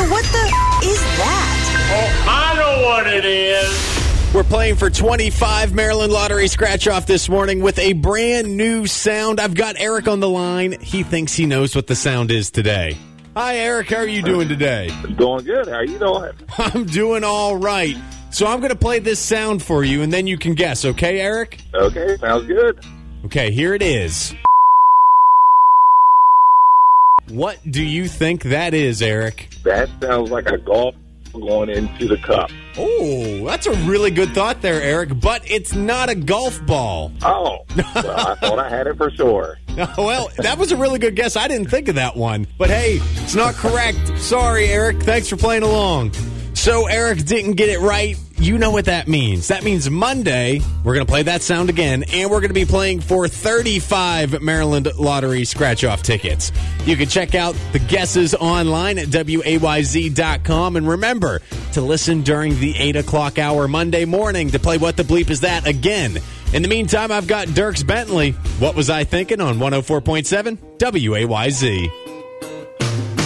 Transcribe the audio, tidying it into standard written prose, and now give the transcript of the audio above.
what the is that? Oh, I know what it is. We're playing for 25 Maryland Lottery Scratch-Off this morning with a brand new sound. I've got Eric on the line. He thinks he knows what the sound is today. Hi, Eric. How are you doing today? Doing good. How are you doing? I'm doing all right. So I'm going to play this sound for you, and then you can guess. Okay, Eric? Okay, sounds good. Okay, here it is. What do you think that is, Eric? That sounds like a golf going into the cup. Oh, that's a really good thought there, Eric, but it's not a golf ball. Oh, well, I thought I had it for sure. Well, that was a really good guess. I didn't think of that one. But hey, it's not correct. Sorry, Eric. Thanks for playing along. So Eric didn't get it right. You know what that means. That means Monday, we're going to play that sound again, and we're going to be playing for 35 Maryland Lottery Scratch-Off tickets. You can check out the guesses online at WAYZ.com. And remember to listen during the 8 o'clock hour Monday morning to play What the Bleep Is That again. In the meantime, I've got Dierks Bentley. What was I thinking on 104.7 WAYZ?